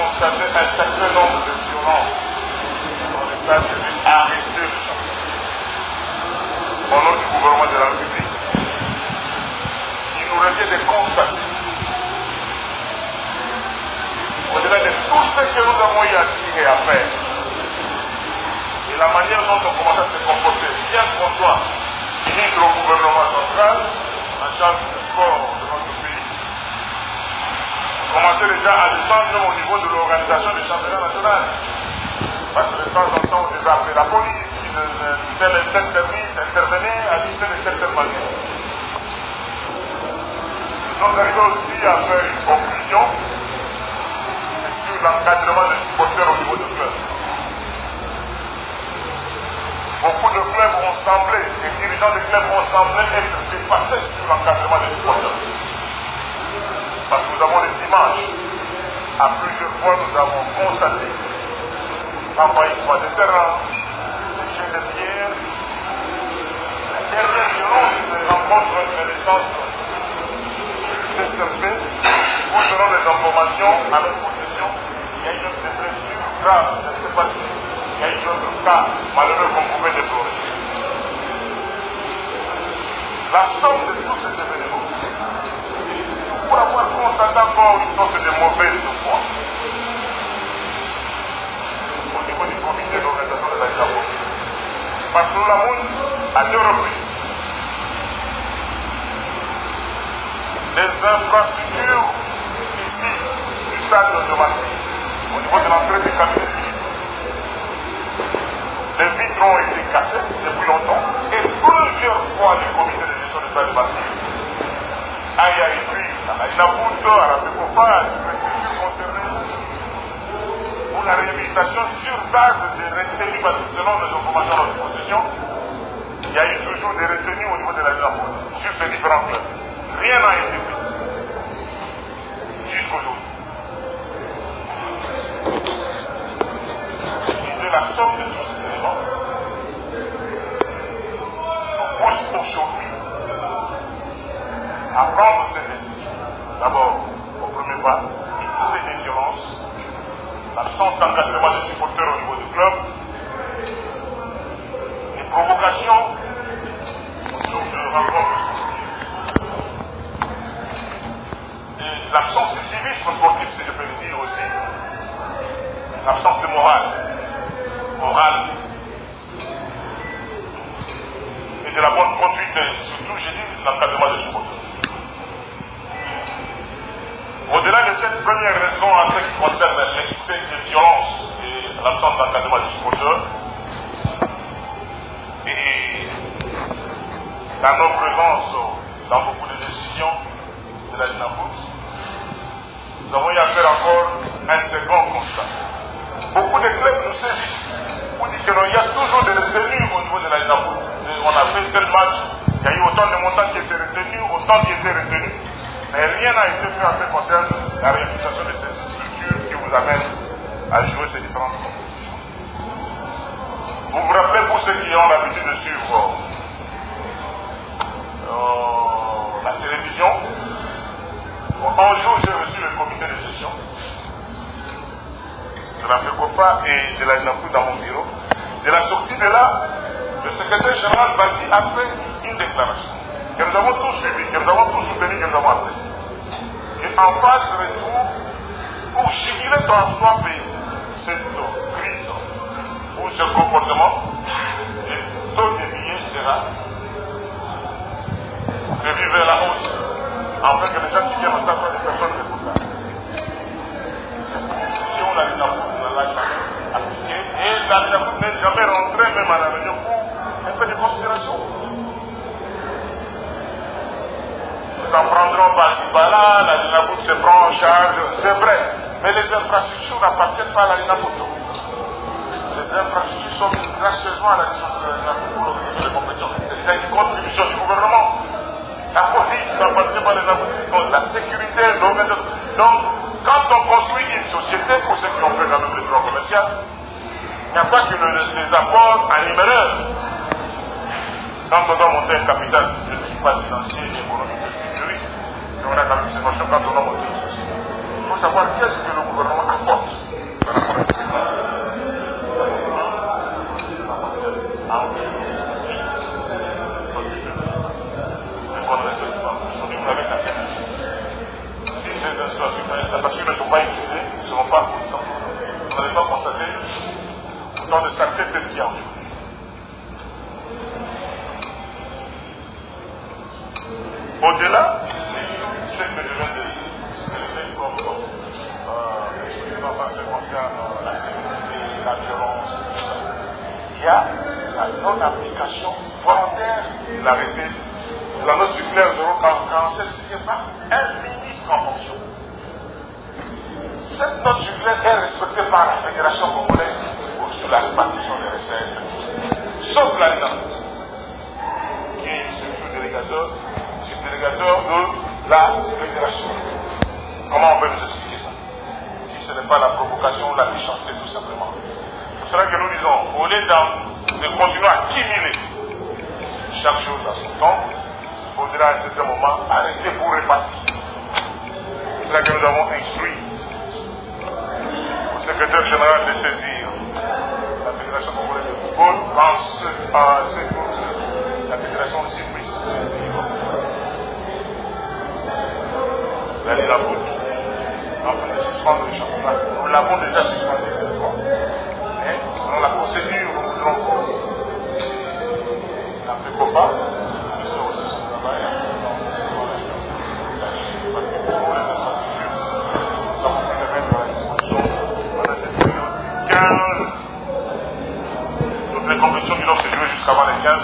constaté un certain nombre de violences dans les stades de arrêter le championnat. Au nom du gouvernement de la République, il nous revient de constater, au-delà de tout ce que nous avons eu à dire et à faire, et la manière dont on commence à se comporter, bien qu'on soit ministre au gouvernement central, en charge du sport de notre pays, commencer déjà à descendre au niveau de l'organisation du championnat national. Parce que de temps en temps, on devait appeler la police, tel et tel service intervenait, agissait de telle manière. Nous sommes arrivés aussi à faire une conclusion, c'est sur l'encadrement des supporters au niveau du club. Beaucoup de clubs ont semblé, les dirigeants des clubs ont semblé être dépassés sur l'encadrement des supporters. Parce que nous avons les images. À plusieurs fois, nous avons constaté l'envahissement des terrains, les jets de pierre. La dernière violence rencontre une naissance de SMP où, selon les informations à notre possession, il y a eu des blessures graves. Je ne sais pas si il y a eu d'autres cas malheureux qu'on pouvait déplorer. La somme de tous ces événements, pour avoir constaté encore une sorte de mauvaise foi au niveau du comité d'organisation de la Gabon. Parce que nous l'avons dit à 2 reprises. Les infrastructures ici du stade automatique, au niveau de l'entrée du cabinet du ministre, les vitres ont été cassées depuis longtemps et plusieurs fois le comité de gestion du stade automatique a écrit à Inaputo, à la FECOFA, à les structures concernées pour la réhabilitation sur base des retenues, parce que selon les informations de notre possession, il y a eu toujours des retenues au niveau de la Inaputo sur ces différents clubs. Rien n'a été fait jusqu'aujourd'hui. Utiliser la somme de tous ces éléments nous pousse aujourd'hui à prendre cette décision. D'abord, au premier pas, c'est des violences, l'absence d'encadrement des supporters au niveau du club, les provocations de rencontres sportives, et l'absence de civisme sportif, si je peux le dire aussi, l'absence de morale, et de la bonne conduite, et surtout, j'ai dit, l'encadrement des supporters. Au-delà de cette première raison en ce qui concerne l'excès de violence et l'absence d'encadrement des supporters, et la non-présence dans beaucoup de décisions de la Dinafoot, nous avons eu à faire encore un second constat. Beaucoup de clubs nous saisissent pour dire qu'il y a toujours des retenues au niveau de la Dinafoot. On a fait tel match, il y a eu autant de montants qui étaient retenus, autant qui étaient retenus. Mais rien n'a été fait en ce qui concerne la réhabilitation de ces structures qui vous amènent à jouer ces différentes compétitions. Vous vous rappelez, pour ceux qui ont l'habitude de suivre la télévision, un jour j'ai reçu le comité de gestion de la FECOFA et de la Dinafoot dans mon bureau. De la sortie de là, le secrétaire général Badi a fait une déclaration que nous avons tous suivi, que nous avons tous soutenu, que nous avons apprécié. Et en phase de retour, pour juguler transformer cette crise ou ce comportement, le taux de billets sera revu vers la hausse, afin que les gens qui viennent au stade soient des personnes responsables. Cette décision, la Dinafoot ne l'a jamais appliquée, et la Dinafoot n'est jamais rentrée même à la réunion pour un peu de considération. Nous en prendrons par-ci par-là, la Dinafoot se prend en charge, c'est vrai, mais les infrastructures n'appartiennent pas à la Dinafoot. Ces infrastructures sont gracieusement à la disposition de la Dinafoot pour l'organisation des compétitions. C'est une contribution du gouvernement. La police n'appartient pas à la Dinafoot. La sécurité, l'organisation. Donc, quand on construit une société, pour ceux qui ont fait quand même le droit commercial, il n'y a pas que les apports en numéraire. Quand on doit monter un capital, je ne suis pas financier ni économique, je suis juriste, mais on a quand même ces notions quand on doit monter une société. Il faut savoir qu'est-ce que le gouvernement apporte. déjà la sécurité, la violence, tout ça. Il y a la non-application volontaire de l'arrêté de la note circulaire 047 signée par un ministre en fonction. Cette note circulaire est respectée par la Fédération congolaise sur la répartition des recettes, sauf l'ANA, qui est subdélégateur de la Fédération. Comment on peut nous expliquer ça? Si ce n'est pas la provocation, la méchanceté tout simplement. C'est pour cela que nous disons, au lieu de continuer à cumuler chaque chose à son temps, il faudra à un certain moment arrêter pour répartir. C'est pour cela que nous avons instruit au secrétaire général de saisir la Fédération congolaise de football en ce que la Fédération aussi puisse saisir. Vous allez la foot afin de suspendre le championnat. Nous l'avons déjà suspendu une fois. Mais selon la procédure, nous voudrons la FECOPA, le ministère aussi son travail, parce que pour nous, les infrastructures, nous avons pu les mettre à la disposition pendant cette période du 15. Toutes les compétitions qui doivent se jouer jusqu'avant les 15.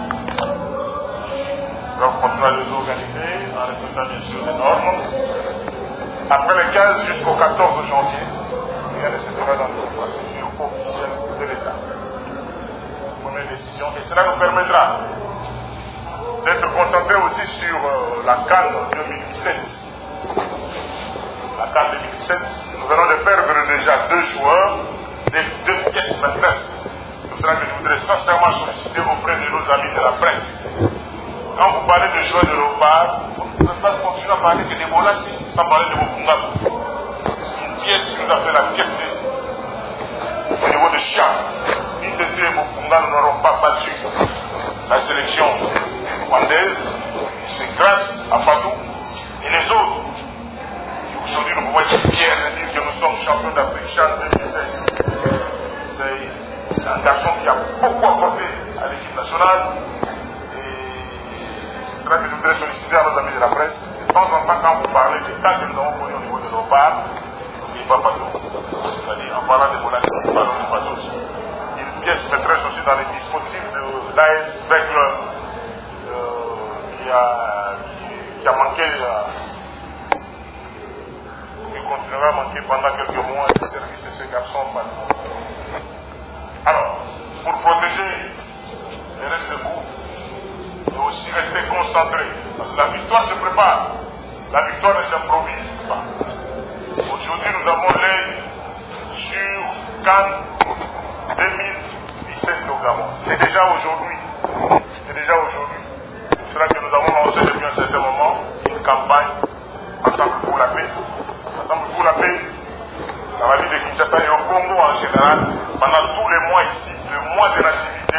Nous allons continuer à les organiser en respectant bien sûr les normes. Après le 15 jusqu'au 14 janvier, rien ne se fera dans les infrastructures officielles de l'État. Première décision. Et cela nous permettra d'être concentrés aussi sur la CAN 2017. La CAN 2017, nous venons de perdre déjà 2 joueurs, des 2 pièces maîtresses. C'est pour cela que je voudrais sincèrement solliciter auprès de nos amis de la presse. Quand vous parlez de joueurs de Léopard, vous ne pouvez pas continuer à parler que des Bolassi, sans parler de Bokunga. Une pièce qui nous a fait la fierté au niveau de Chia. Ils étaient Bokunga, nous n'aurons pas battu la sélection rwandaise. C'est grâce à Fadou et les autres. Et aujourd'hui, nous pouvons être fiers de dire que nous sommes champions d'Afrique Chan 2016. C'est un garçon qui a beaucoup apporté à l'équipe nationale. C'est cela que je voudrais solliciter à nos amis de la presse. De temps en temps, quand vous parlez des cas que nous avons connus au niveau de nos bars, n'oubliez pas Pato. C'est-à-dire, en parlant de Bolassi, parlons de Pato aussi. Une pièce maîtresse aussi dans les dispositifs de l'AS Beckler qui a manqué, qui continuera à manquer pendant quelques mois du service de ce garçon. Alors, pour protéger les restes debout, et aussi rester concentré. La victoire se prépare. La victoire ne s'improvise pas. Aujourd'hui, nous avons l'œil sur Cannes 2017 au Gabon. C'est déjà aujourd'hui. C'est déjà aujourd'hui. C'est pour cela que nous avons lancé depuis un certain moment une campagne Ensemble pour la paix. Ensemble pour la paix dans la ville de Kinshasa et au Congo en général, pendant tous les mois ici, le mois de l'activité,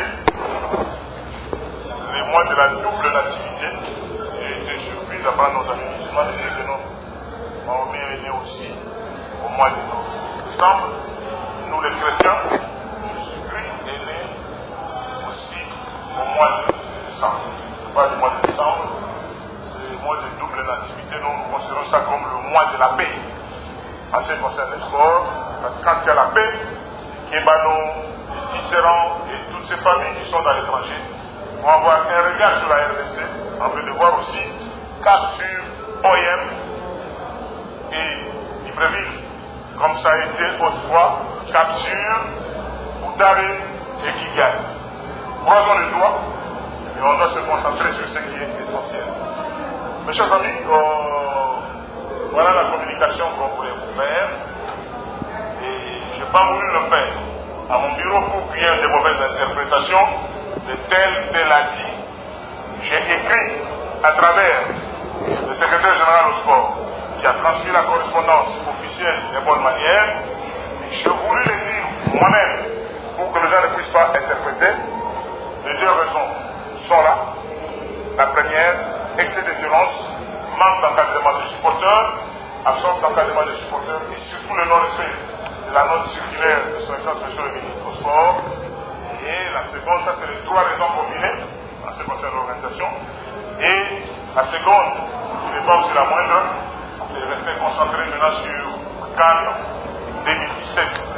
les mois de la double nativité. J'ai été surpris d'apprendre nos amis musulmans de dire que non, Mahomet est né aussi au mois de décembre. Nous les chrétiens, Jésus-Christ est né aussi au mois de décembre. Pas le mois de décembre, c'est le mois de double nativité. Nous considérons ça comme le mois de la paix. En ce qui concerne les sports, parce que quand il y a la paix, Kébano, les Tisserands et toutes ces familles qui sont dans l'étranger vont avoir un regard sur la RDC, en train de voir aussi cap sur OM et Libreville, comme ça a été autrefois, cap sur Boutare et Kigali. Croisons les doigts et on doit se concentrer sur ce qui est essentiel. Mes chers amis, voilà la communication qu'on voulait vous faire et je n'ai pas voulu le faire à mon bureau pour qu'il y ait de mauvaises interprétations de tel a dit. J'ai écrit à travers le secrétaire général au sport qui a transmis la correspondance officielle de bonne manière. Je voulais le dire moi-même pour que les gens ne puissent pas interpréter. Les 2 raisons sont là. La première, excès de violence, manque d'encadrement des supporters, absence d'encadrement des supporters et surtout le non-respect de la note circulaire de son excellence monsieur le ministre au sport. Et la seconde, ça c'est les 3 raisons combinées en ce qui concerne l'organisation. Et la seconde, qui n'est pas aussi la moindre, c'est de rester concentré maintenant sur Cannes 2017.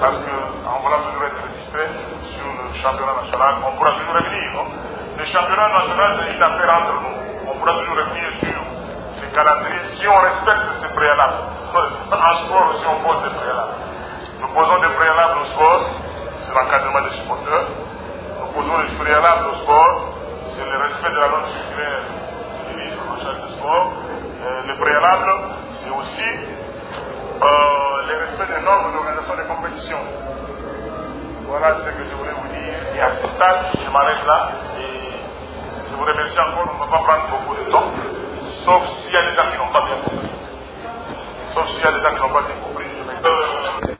parce qu'en voulant toujours être distrait sur le championnat national, on pourra toujours revenir. Non? Le championnat national, c'est une affaire entre nous. On pourra toujours revenir sur les calendriers si on respecte ces préalables. En sport aussi, on pose des préalables. Nous posons des préalables au sport, c'est l'encadrement des supporters. Nous posons des préalables au sport, c'est le respect de la norme circulaire du ministre en charge du sport. Le préalable, c'est aussi le respect des normes d'organisation des compétitions. Voilà ce que je voulais vous dire. Et à ce stade, je m'arrête là. Et